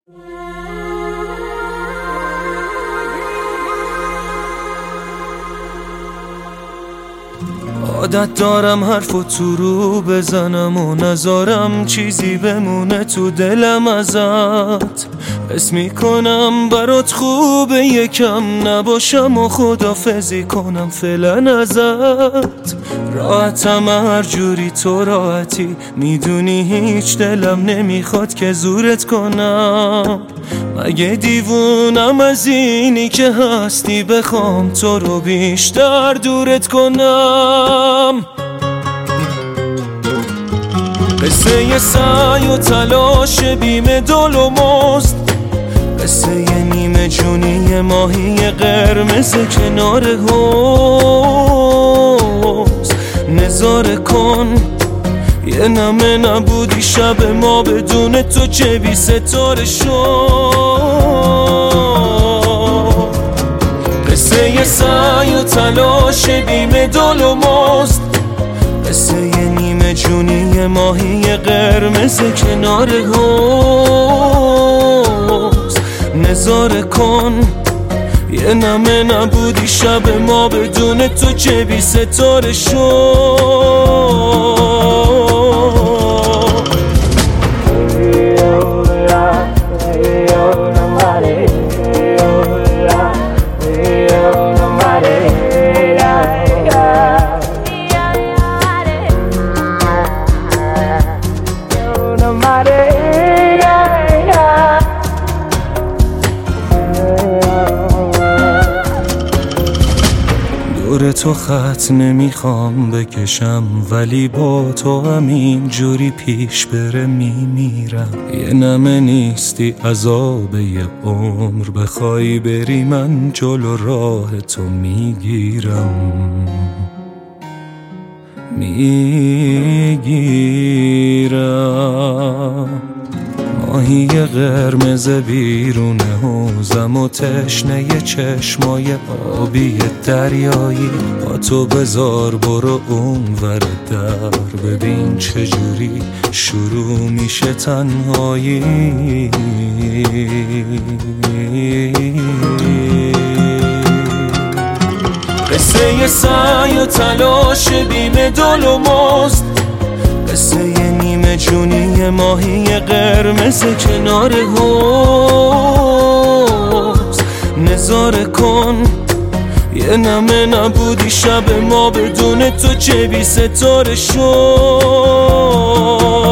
عادت دارم حرفو تو رو بزنم و نذارم چیزی بمونه تو دلم ازت. حس میکنم برات خوبه یکم نباشم و خدافزی کنم فعلا ازت. راحتم هر جوری تو راحتی، میدونی هیچ دلم نمیخواد که زورت کنم. مگه دیوونم از اینی که هستی بخوام تو رو بیشتر دورت کنم؟ قصه یه سعی و تلاش بیمه دل و مزد، قصه یه نیمه جونی ماهی قرمز کنار حوض. نظاره کن یه نمه نبودی شب ما بدون تو چه بی ستاره شد. قصه یه سعی و تلاش بیمه دل و مزد، قصه یه نیمه جونی ماهی قرمز کنار حوض. نظاره کن یه نمه نبودی شب ما بدون تو چه بی ستاره شد. دور تو خط نمیخوام بکشم، ولی با تو همین جوری پیش بره میمیرم. یه نمه نیستی عذاب یه عمر، بخوای بری من جلو راه تو میگیرم. ماهی قرمز بیرون حوزم و تشنه چشمای آبی دریایی. با تو بذار برو اونور در، ببین چجوری شروع میشه تنهایی. قصه یه سعی و تلاش بیمه دل و مزد، قصه یه نیمه جونی ماهی قرمز کنار حوض. نظاره کن یه نمه نبودی شب ما بدون تو چه بی ستاره شد.